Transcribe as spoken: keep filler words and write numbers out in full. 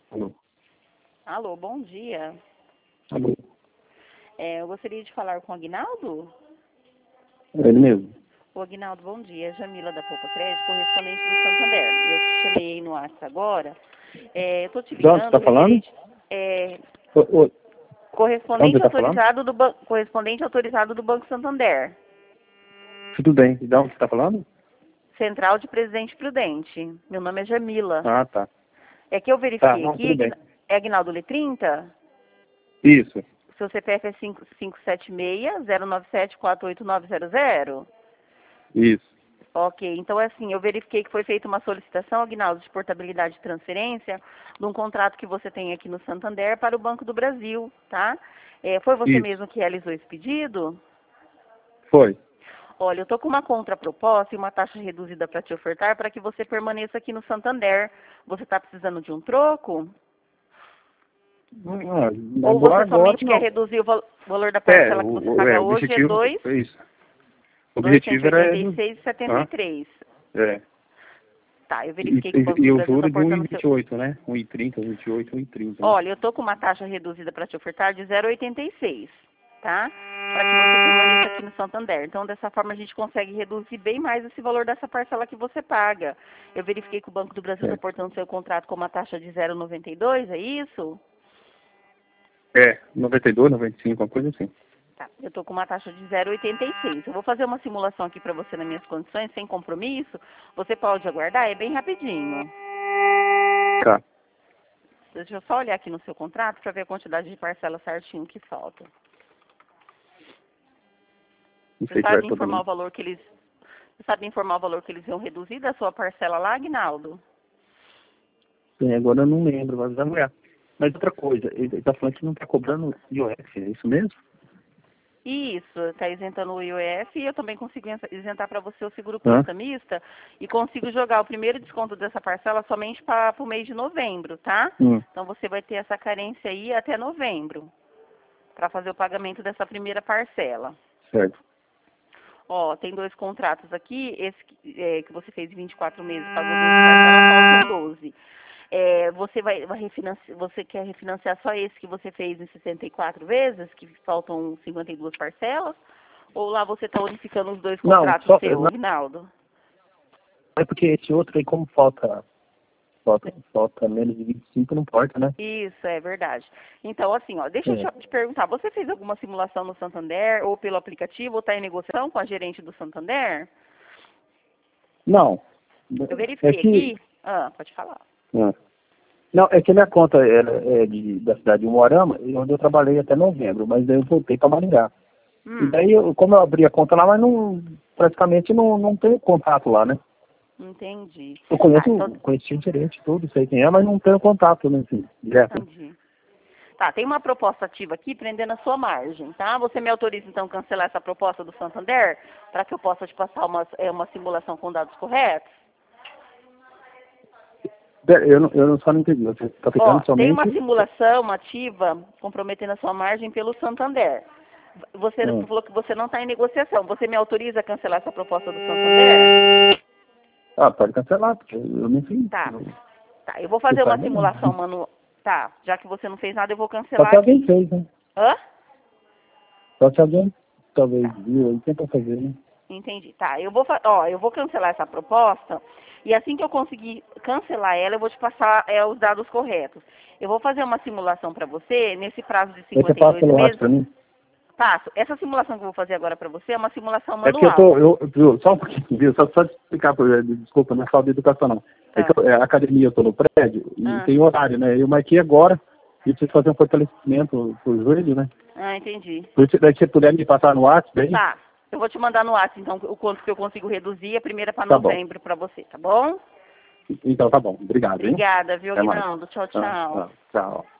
Alô. Alô, bom dia. Alô. É, eu gostaria de falar com o Aguinaldo. É ele mesmo. O Aguinaldo, bom dia. Jamila da Poupa Crédito, correspondente do Santander. Eu te chamei aí no WhatsApp agora. É, eu estou te De onde você ligando está falando? referente... É, Ô, ô, de onde você correspondente está falando? autorizado do ban... correspondente autorizado do Banco Santander. Tudo bem. De onde você está falando? Central de Presidente Prudente. Meu nome é Jamila. Ah, tá. É que eu Tá, verifiquei não, aqui, tudo bem. Aguina- é Aguinaldo L trinta? Isso. Seu C P F é cinco cinco sete seis, zero nove sete, quatro oito nove zero zero? Isso. Ok, então é assim, eu verifiquei que foi feita uma solicitação, Aguinaldo, de portabilidade de transferência de um contrato que você tem aqui no Santander para o Banco do Brasil, tá? É, foi você Isso. mesmo que realizou esse pedido? Foi. Olha, eu estou com uma contraproposta e uma taxa reduzida para te ofertar para que você permaneça aqui no Santander. Você está precisando de um troco? Ah, Ou agora, você agora somente quer não. reduzir o val- valor da É, parcela que você o, o, é, paga o hoje? É objetivo dois, é isso. O dois cento objetivo e era oitenta e ele. seis e setenta e Ah, três. é. Tá, eu E, verifiquei que o Banco e, do e o Brasil está juro de aportando seu... um vírgula vinte e oito, né? um vírgula trinta, um vírgula vinte e oito, um vírgula trinta, né? Olha, eu tô com uma taxa reduzida para te ofertar de zero vírgula oitenta e seis, tá? Para que você permaneça aqui no Santander. Então, dessa forma, a gente consegue reduzir bem mais esse valor dessa parcela que você paga. Eu verifiquei que o Banco do Brasil está Certo. aportando seu contrato com uma taxa de zero vírgula noventa e dois, é isso? É, noventa e dois, noventa e cinco, uma coisa assim. Tá, eu tô com uma taxa de zero vírgula oitenta e seis. Eu vou fazer uma simulação aqui para você nas minhas condições, sem compromisso. Você pode aguardar, é bem rapidinho. Tá. Deixa eu só olhar aqui no seu contrato para ver a quantidade de parcela certinho que falta. Não Você sei se vai sabe todo informar o mundo. valor que eles... Você sabe informar o valor que eles iam reduzir da sua parcela lá, Aguinaldo? É, agora eu não lembro, mas vai olhar. Mas outra coisa, ele está falando que não está cobrando I O F, é isso mesmo? Isso, está isentando o I O F e eu também consigo isentar para você o seguro Hã? prestamista e consigo jogar o primeiro desconto dessa parcela somente para o mês de novembro, tá? Hum, Então você vai ter essa carência aí até novembro para fazer o pagamento dessa primeira parcela. certo. Ó, tem dois contratos aqui, esse que, é, que você fez em vinte e quatro meses, pagou doze parcelas, faltam doze. É, você vai, vai refinanciar, você quer refinanciar só esse que você fez em sessenta e quatro vezes, que faltam cinquenta e duas parcelas? Ou lá você está unificando os dois Não, contratos só, seu, não, Aguinaldo? é porque esse outro aí, como falta, falta, falta menos de vinte e cinco, não importa, né? Isso, é verdade. Então, assim, ó, deixa eu É. te te perguntar, você fez alguma simulação no Santander, ou pelo aplicativo, ou está em negociação com a gerente do Santander? Não, Eu é verifiquei que, aqui. Ah, pode falar. é. Não, é que minha conta era é de, da cidade de Umuarama, e onde eu trabalhei até novembro, mas daí eu voltei para Maringá. E Hum, daí, eu, como eu abri a conta lá, mas não, praticamente não, não tenho contato lá, né? entendi. Eu Tá, conheço, então, conheci o gerente, tudo, sei quem é, mas não tenho contato, né, assim, direto. entendi. Tá, tem uma proposta ativa aqui prendendo a sua margem, tá? Você me autoriza, então, a cancelar essa proposta do Santander para que eu possa te passar uma, é, uma simulação com dados corretos? Pera, Eu, não- eu não- só não entendi, você está Ó, ficando tem uma somente... simulação ativa comprometendo a sua margem pelo Santander. Você Hum. falou que você não está em negociação. Você me autoriza a cancelar essa proposta do Santander? Ah, pode cancelar, porque eu não fiz. Tá. Eu- Tá, eu vou Você fazer uma sabe, não. simulação, mano. Tá, já que você não fez nada, eu vou Só cancelar se alguém aqui. fez, né? Hã? Só se alguém talvez Tá. viu aí, tenta fazer, né? Entendi. Tá, eu vou, fa- ó, eu vou cancelar essa proposta e assim que eu conseguir cancelar ela, eu vou te passar é, os dados corretos. Eu vou fazer uma simulação para você nesse prazo de Aí você cinquenta e passa dois pelo WhatsApp meses. pra mim. Passo. Essa simulação que eu vou fazer agora para você é uma simulação É porque eu manual. tô, eu, viu, só um pouquinho, viu? Só, só te explicar, pra- desculpa, não é falta de educação não. É que Tá. eu- é, a academia eu tô no prédio e Ah, tem horário, né? Eu marquei agora e preciso fazer um fortalecimento pro joelho, né? ah, entendi. Por isso, daí, se você puder me passar no WhatsApp, daí, Tá. Eu vou te mandar no WhatsApp, então, o quanto que eu consigo reduzir, a primeira para tá bom. novembro para você, tá bom? Então tá bom. Obrigado, hein? Obrigada, viu, Até mais. Aguinaldo? Tchau, Tá, tchau. tá, tchau.